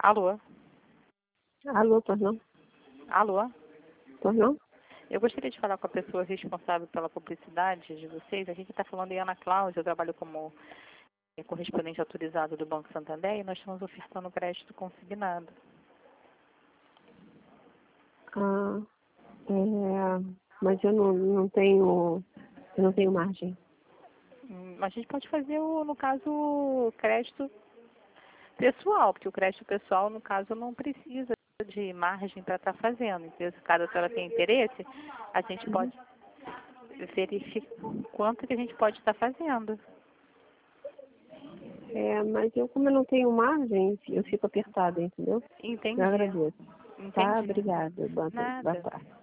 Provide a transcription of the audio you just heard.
Alô? Alô, pois não? Alô? Pois não? Eu gostaria de falar com a pessoa responsável pela publicidade de vocês. Aqui que está falando é Ana Cláudia, eu trabalho como correspondente autorizado do Banco Santander e nós estamos ofertando crédito consignado. Ah, mas eu não tenho margem. A gente pode fazer, no caso, o crédito pessoal, porque o crédito pessoal, no caso, não precisa de margem para estar fazendo. Então, se caso a senhora tenha interesse, a gente pode verificar quanto que a gente pode estar fazendo. Mas como eu não tenho margem, eu fico apertada, entendeu? Eu Entendi. agradeço. Tá, Entendi. obrigada. Boa Nada. tarde.